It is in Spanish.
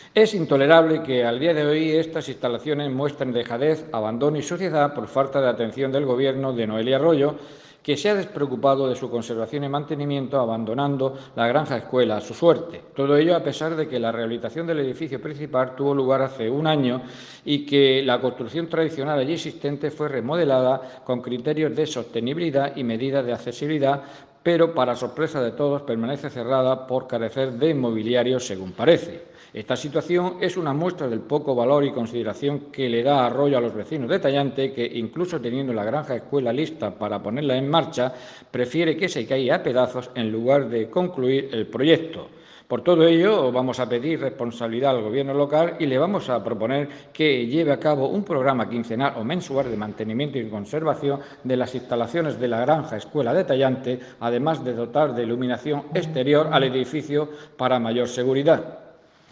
Es intolerable que al día de hoy estas instalaciones muestren dejadez, abandono y suciedad por falta de atención del Gobierno de Noelia Arroyo, que se ha despreocupado de su conservación y mantenimiento, abandonando la granja escuela a su suerte. Todo ello a pesar de que la rehabilitación del edificio principal tuvo lugar hace un año y que la construcción tradicional allí existente fue remodelada con criterios de sostenibilidad y medidas de accesibilidad, pero para sorpresa de todos permanece cerrada por carecer de mobiliario, según parece. Esta situación es una muestra del poco valor y consideración que le da Arroyo a los vecinos de Tallante, que incluso teniendo la granja escuela lista para ponerla en marcha, prefiere que se caiga a pedazos en lugar de concluir el proyecto. Por todo ello, vamos a pedir responsabilidad al Gobierno local y le vamos a proponer que lleve a cabo un programa quincenal o mensual de mantenimiento y conservación de las instalaciones de la granja escuela de Tallante, además de dotar de iluminación exterior al edificio para mayor seguridad.